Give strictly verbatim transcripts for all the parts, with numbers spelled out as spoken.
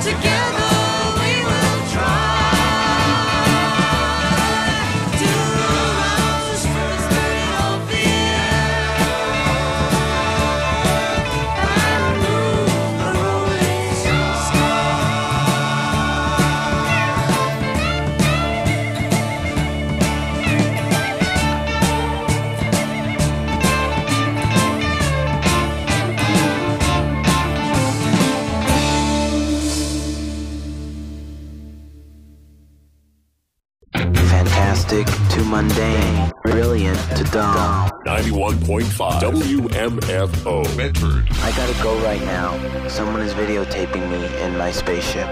To mundane, brilliant to dumb. ninety-one point five W M F O Bedford. I gotta go right now. Someone is videotaping me in my spaceship.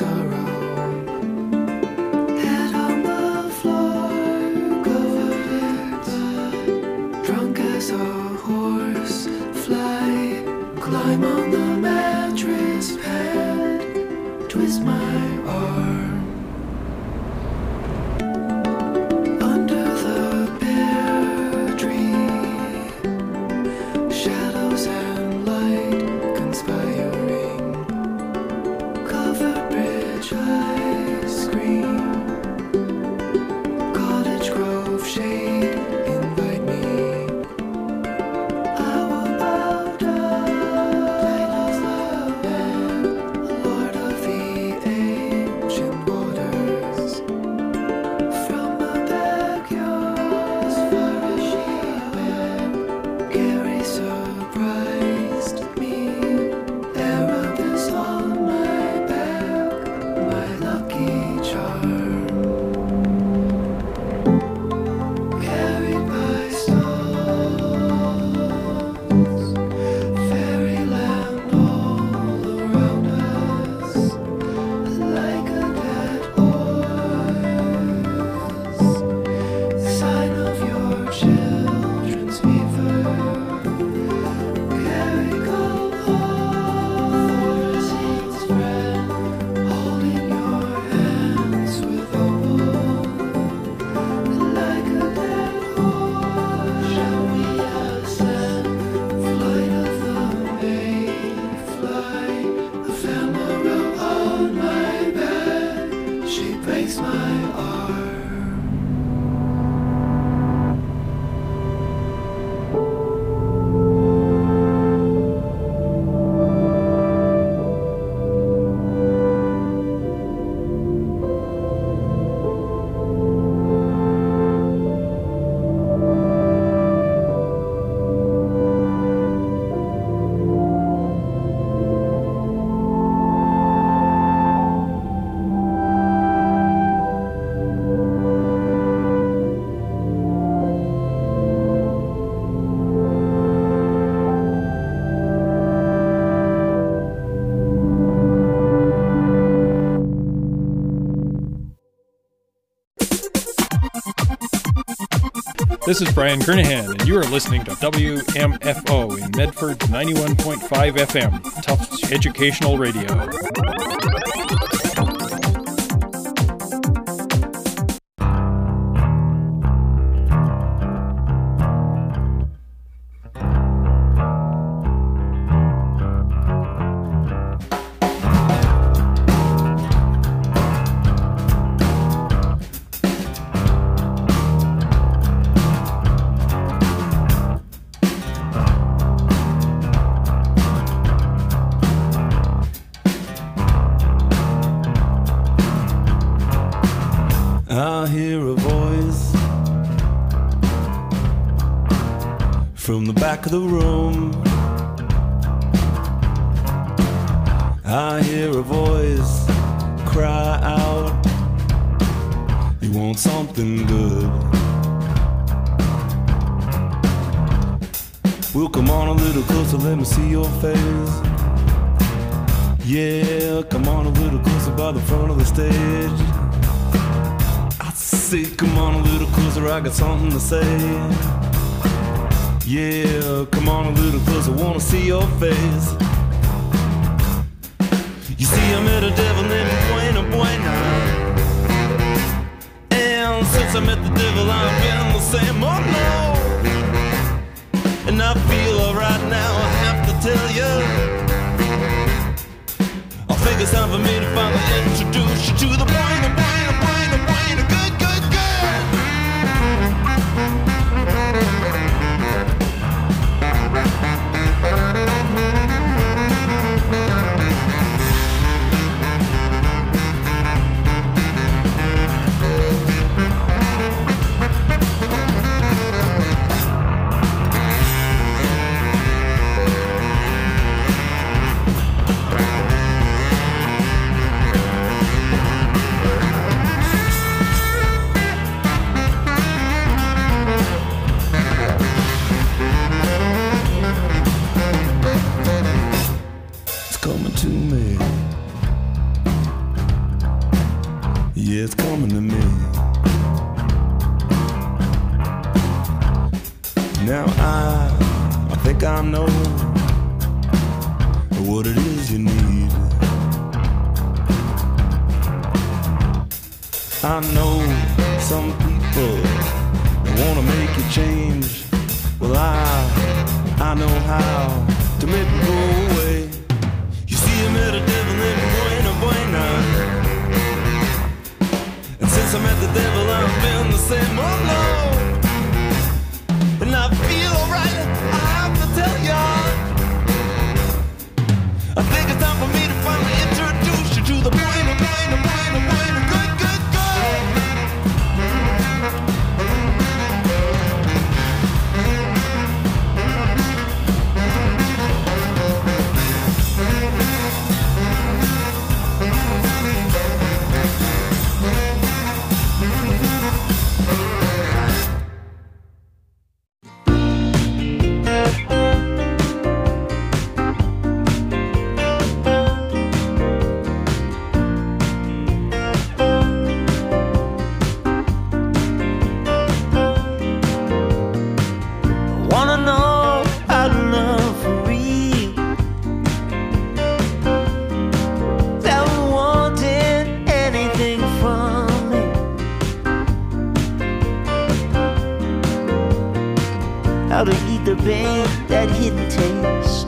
This is Brian Kernahan, and you are listening to W M F O in Medford ninety-one point five F M, Tufts Educational Radio. I hear a voice from the back of the room. I hear a voice cry out, you want something good. Well, come on a little closer, let me see your face. Yeah, come on a little closer by the front of the stage. Say, come on a little closer, I got something to say. Yeah, come on a little closer, wanna see your face. You see, I met a devil named Buena Buena, and since I met the devil, I've been the same. Oh no, and I feel alright now, I have to tell you, I think it's time for me to finally introduce you to the Buena Buena Buena Buena good. Yeah, it's coming to me. Now I, I think I know what it is you need. I know some people wanna make you change. Well, I, I know how to make it go away. You see, I met a devil named Buena Buena, and since I met the devil, I've been the same. Oh no, and I feel alright. I have to tell ya, I think it's time for me to finally introduce you to the Buena Buena Buena Buena good good girl. How to eat the pain, that hidden taste.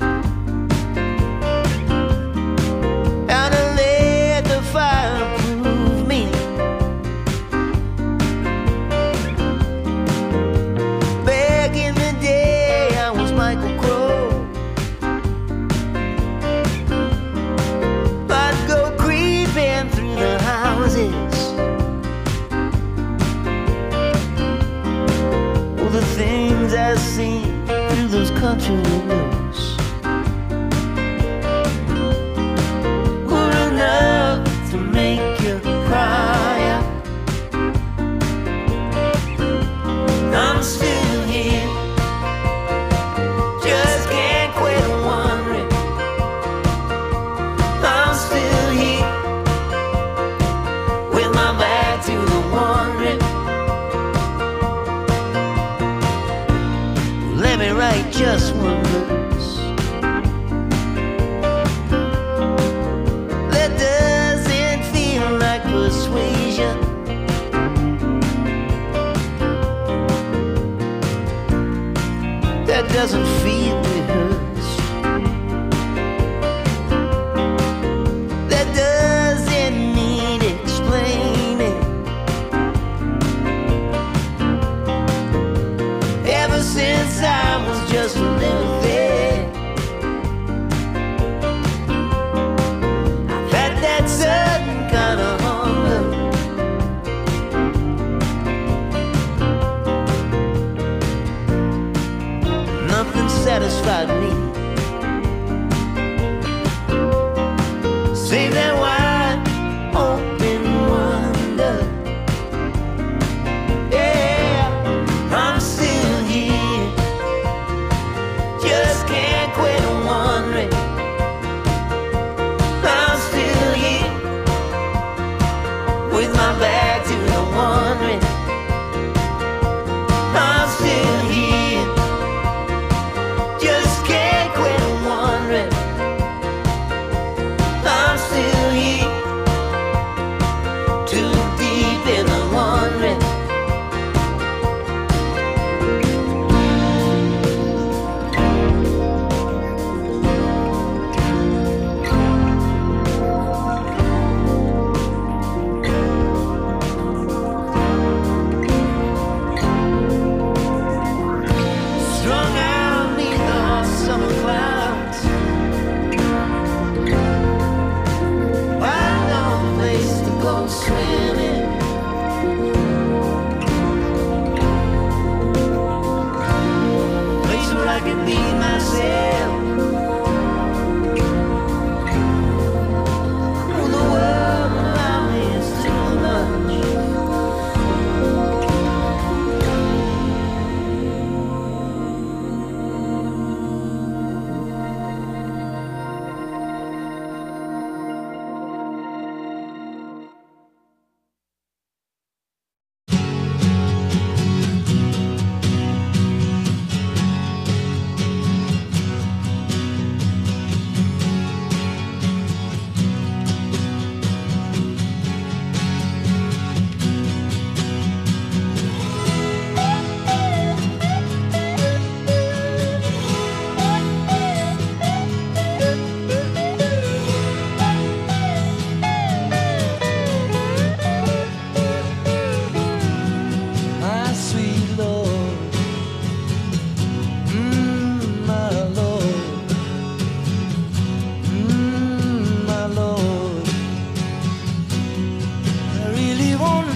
How to let the fire prove me. Back in the day, I was Michael Crowe. I'd go creeping through the houses. Oh, the things I see through those country windows were enough to make you cry out. I'm still here, just can't quit wondering. I'm still here, with my back to the wondering. Let me write just one verse that doesn't feel like persuasion, that doesn't feel rehearsed, that doesn't need explaining. Ever since I was just a little thing, I've had that sudden kind of hunger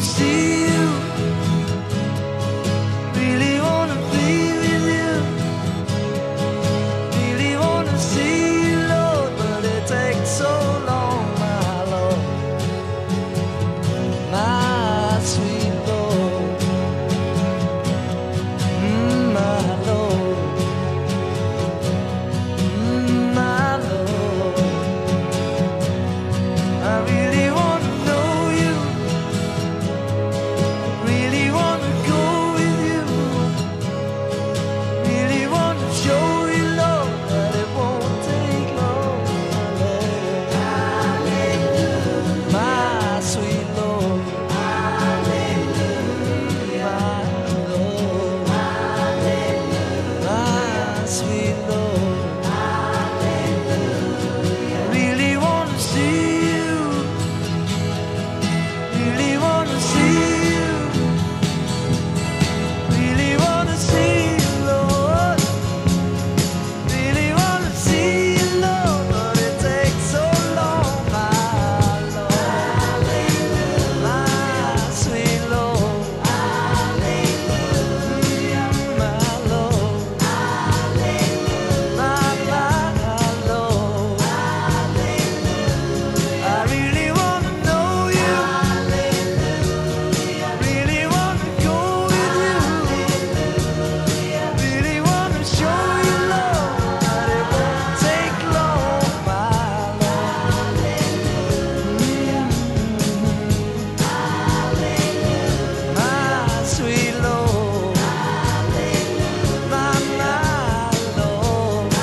see you, really wanna be with you, really wanna see you, Lord, but it takes so long, my Lord, my sweet Lord, mm, my Lord, mm, my Lord. I really wanna know you, really wanna go with you, really wanna show you, Lord, that it won't take long, my Lord. My sweet Lord, hallelujah, my Lord, hallelujah, my sweet Lord, hallelujah. Really wanna see you, really wanna see you, really wanna see you, Lord, really wanna see you, Lord, but it takes so long, my Lord, my sweet Lord, hallelujah, my Lord, hallelujah, my, my Lord, hallelujah. I really wanna know you, hallelujah, really wanna go with you, really wanna show you, Lord, that it won't take long, my Lord, my sweet Lord, my, my Lord,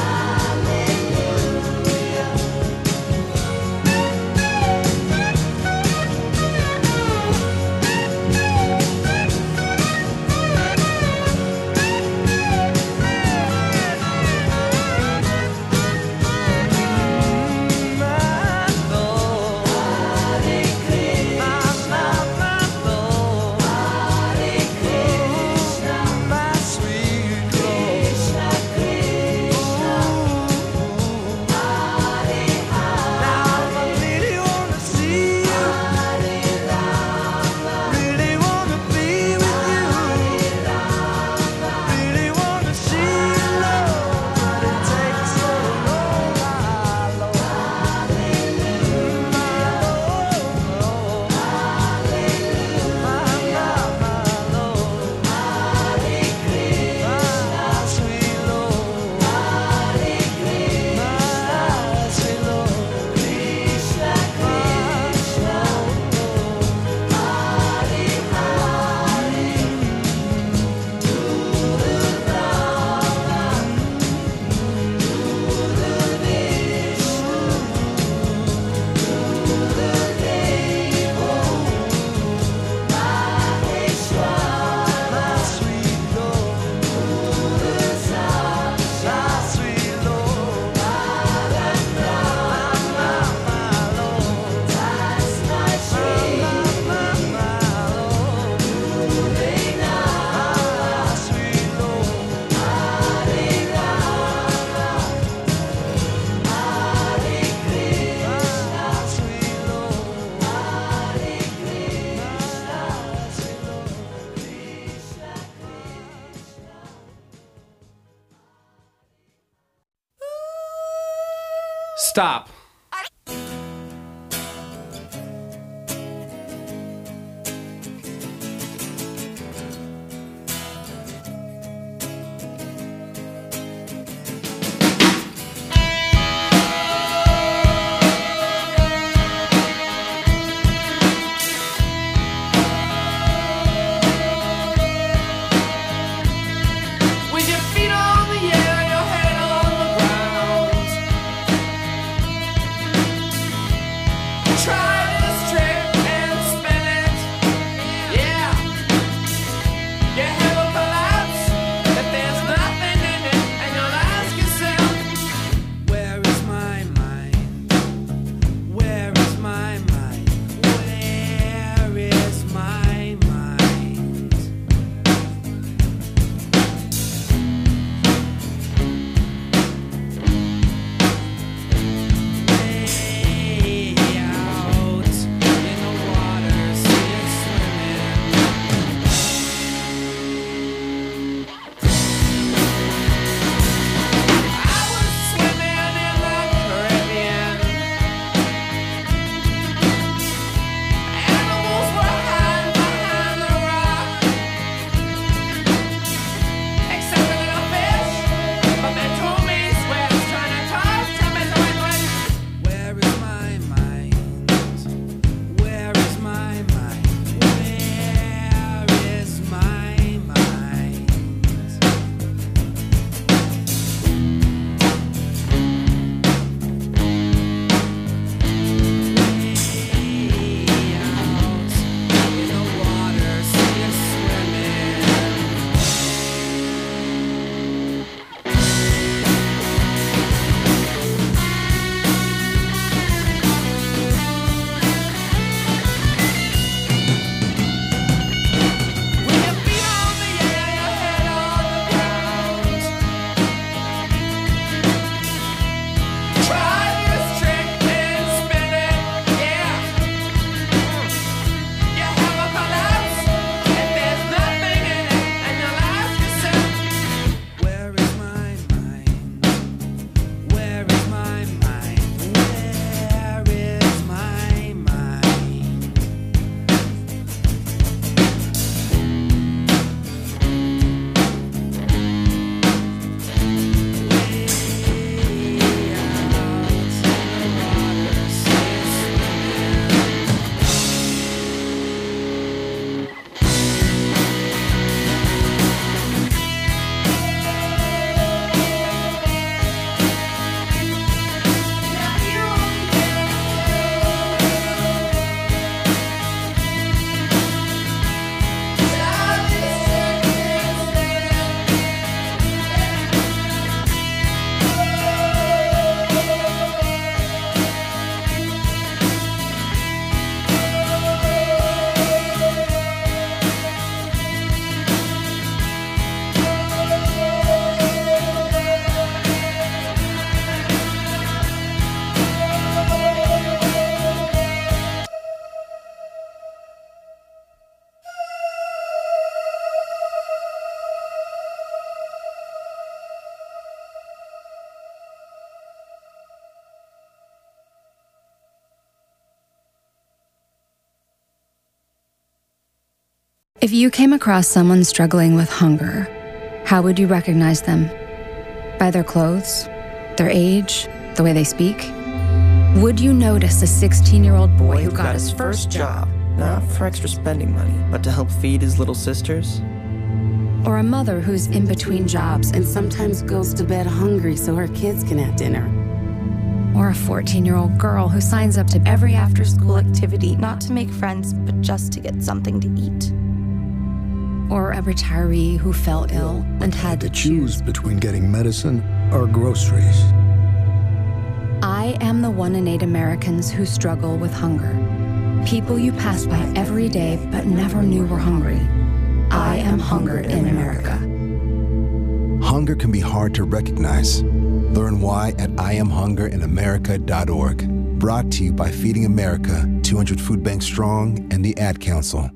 my Lord, Hare Krishna, my, my Lord, Hare Krishna, my sweet Krishna, Krishna, Hare Hare. Now I really wanna see you, Hare Rama, really wanna be with you, really wanna see you, Lord, but it takes so long, my Lord, my Lord, my, my, my Lord, Hare Krishna, my sweet Lord, Hare Krishna, my sweet Lord, Krishna, Krishna, my sweet Lord, my sweet Lord, my, my, my Lord, my, my, my, my Lord, my sweet Lord, Hare Rama, Hare Krishna, my sweet Lord, Hare Krishna, sweet Lord, Krishna, Stop. With your feet on the air, your head on the ground. If you came across someone struggling with hunger, how would you recognize them? By their clothes, their age, the way they speak? Would you notice a sixteen-year-old boy who got his first job, not for extra spending money, but to help feed his little sisters? or a mother who's in between jobs and sometimes goes to bed hungry so her kids can have dinner? Or a fourteen-year-old girl who signs up to every after-school activity not to make friends, but just to get something to eat? Or a retiree who fell ill and had to choose between getting medicine or groceries. I am the one in eight Americans who struggle with hunger. People you pass by every day but never knew were hungry. I am hunger in America. Hunger can be hard to recognize. Learn why at I am hunger in america dot org. Brought to you by Feeding America, two hundred Food Banks Strong, and the Ad Council.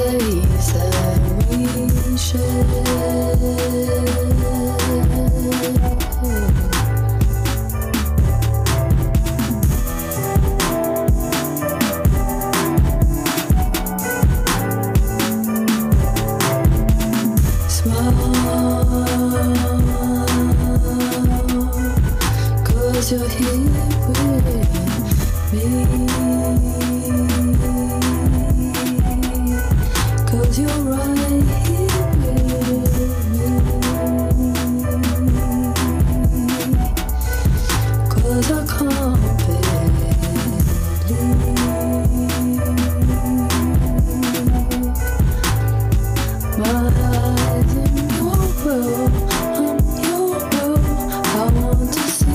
place that we share. You're here with me, 'cause you're right here with me, 'cause I can't believe my eyes in your world, I'm your world, I want to see.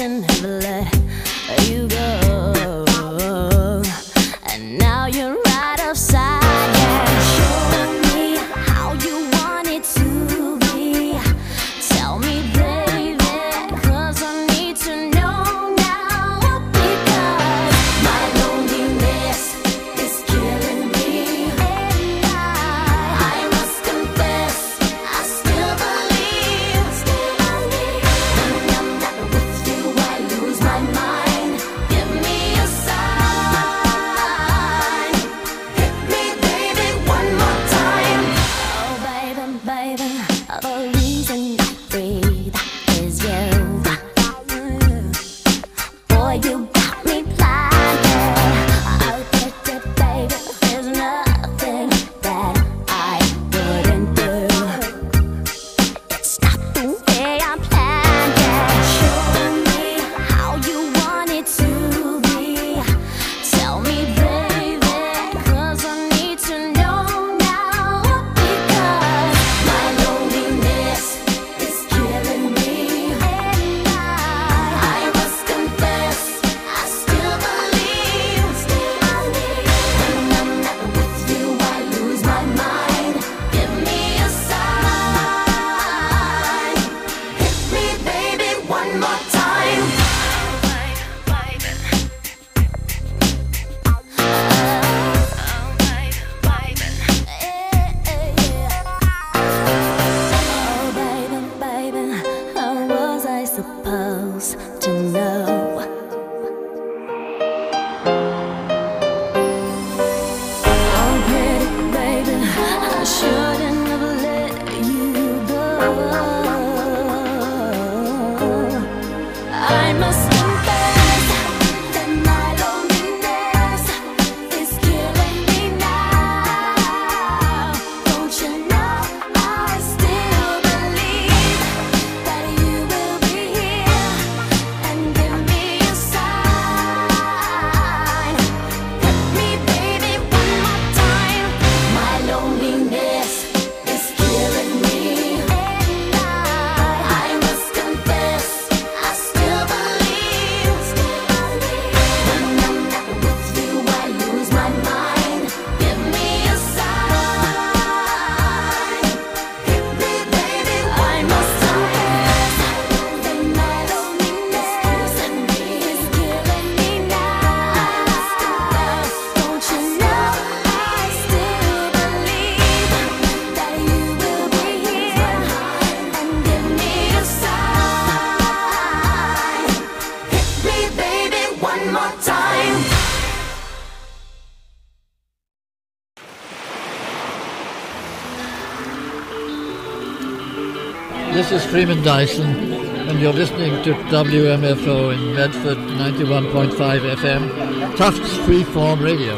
shouldn't have let you go. And now you're right upside down. Show me how you want it to be. Tell me, baby, 'cause I need to know now. Because my loneliness is killing me. And I, I must confess, I still believe, still believe. When I'm not with you, I lose my mind. Give me a sign. Hit me, baby, one more time. Oh, baby, baby, the reason I breathe is you. Boy, you got me blinded. Oh, baby, baby, there's nothing that I wouldn't do. It's not the way I planned it. Show me how you want it to be. Tell me, baby, 'cause I need to know now. Because my loneliness is killing me. And I, I must confess, I still believe, still believe. When I'm not with you, I lose my mind. Give me a sign. Hit me, baby, one more time. Oh, baby, baby, how was I supposed to know? Oh, pretty baby, I shouldn't have let you go. I must confess that my loneliness is killing me now. Don't you know I still believe that you will be here and give me a sign. Hit me, baby, one more time. My loneliness is killing me. And I, I must confess, I still believe, still believe. When I'm not with you, I lose my mind. Give me a sign. Hit me, baby, I must confess that my loneliness is killing me now. Don't you know I still believe that you will be here and give me a sign. Hit me, baby, one more time. This is Freeman Dyson, and you're listening to W M F O in Medford, ninety-one point five F M, Tufts Freeform Radio.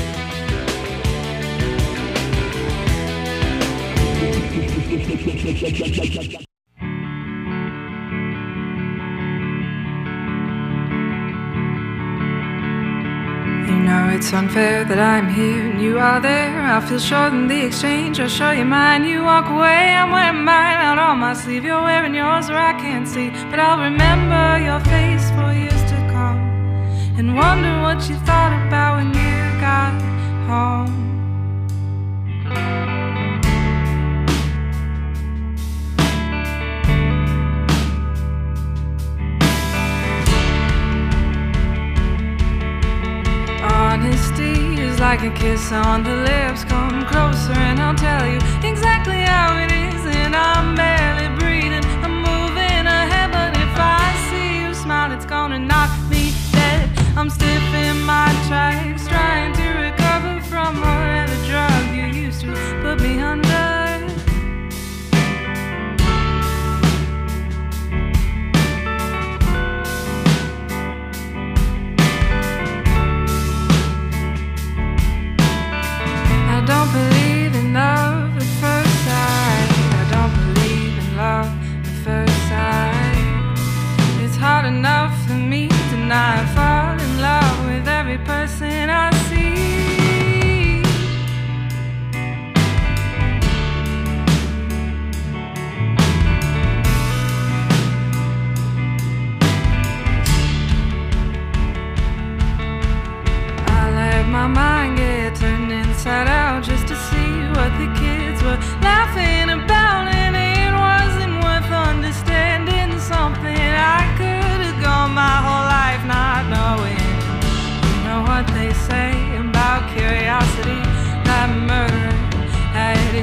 You know it's unfair that I'm here and you are there. I feel short in the exchange. I'll show you mine. You walk away, I'm wearing mine out on my sleeve. You're wearing yours where I can't see, but I'll remember your face for years to come and wonder what you thought about when you got home. Honesty is like a kiss on the lips. Come closer and I'll tell you exactly how it is. And I'm barely breathing, I'm moving ahead, but if I see you smile, it's gonna knock me dead. I'm stiff in my tracks, trying to recover from whatever drug you used to put me under. I don't believe in love at first sight. I don't believe in love at first sight. It's hard enough for me to not fall in love with every person I see.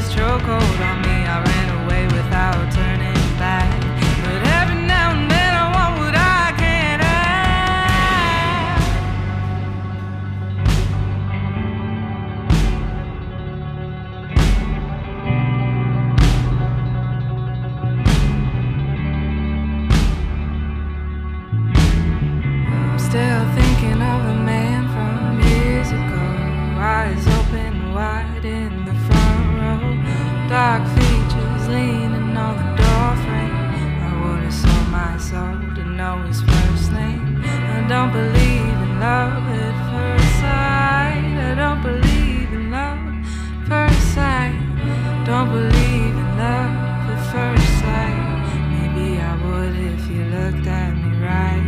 his chokehold on me, I ran away without turning back. But every now and then I want what I can't have. I'm still thinking of the man from years ago, eyes open wide in the front row, dark features leaning on the doorframe. I would've sold my soul to know his first name. I don't believe in love at first sight. I don't believe in love at first sight. Don't believe in love at first sight. Maybe I would if you looked at me right.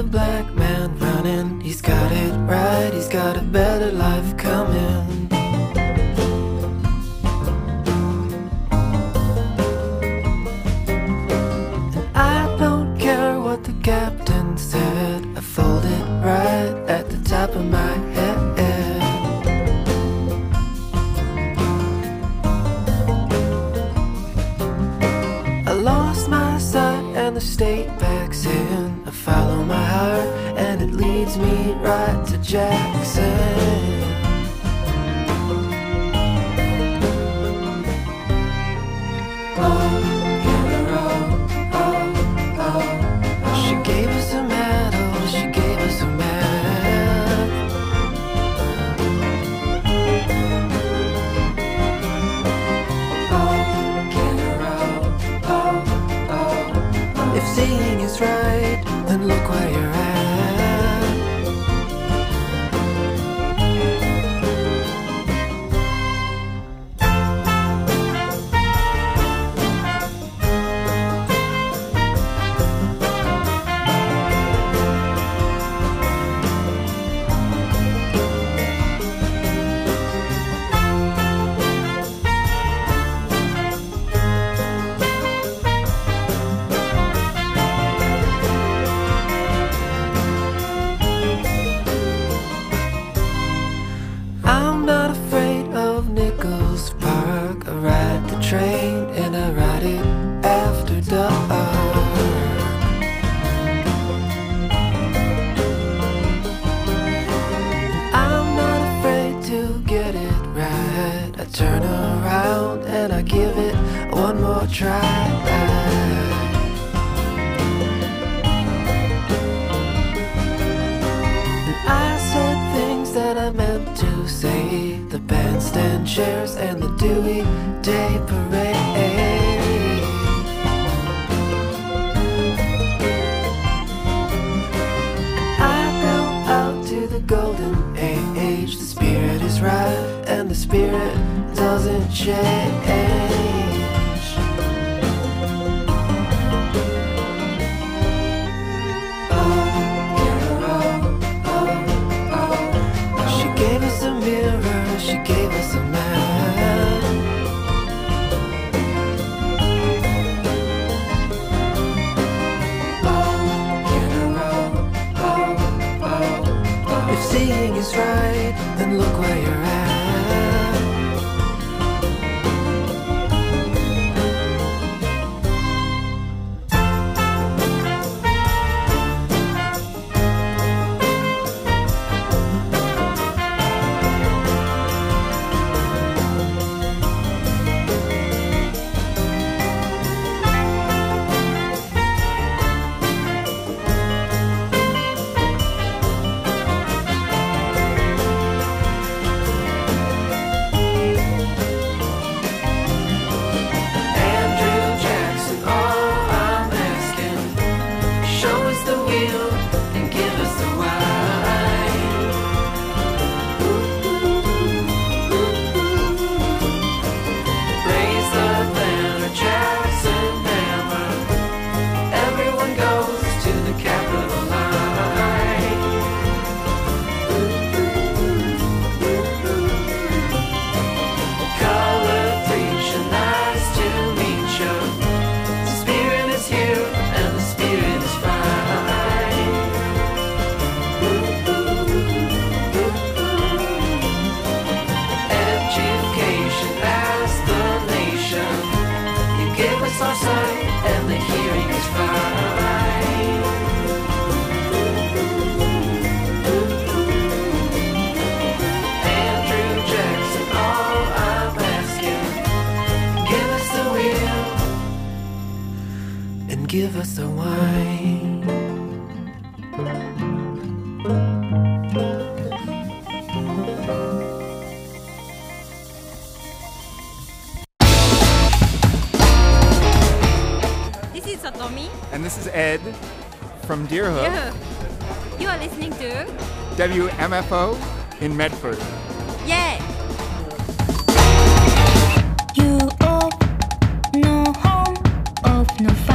black man running. He's got it right, he's got a better life coming. And I don't care what the captain said, I fold it right at the top of my head. I lost my sight and the state backs in. I follow my heart and it leads me right to Jackson. She gave us a medal, she gave us a medal. If seeing is right, then look where you're at. I'm not afraid of Nichols Park. I ride the train and I ride it after dark. I'm not afraid to get it right. I turn around and I give it one more try. I said things that I meant to say. The bandstand chairs and the Dewey Day Parade. I go out to the golden age. The spirit is right and the spirit doesn't change. She gave us a mirror, she gave us a man. If seeing is right, then look where you're at. Andrew Jackson, all I'm asking, show us the wheel and give us the wine. Raise the banner, Jackson hammer. Everyone goes to the Capitol line. Color preacher, nice to meet you. The spirit is here and the spirit is fine. Education as the nation. You give us our sight and the hearing is fine. Andrew Jackson, all I'm asking, give us the wheel and give us the wine. This is Satomi. And this is Ed from Deerhook, Yeah. You are listening to W M F O in Medford. Yeah. You owe no home of no fire.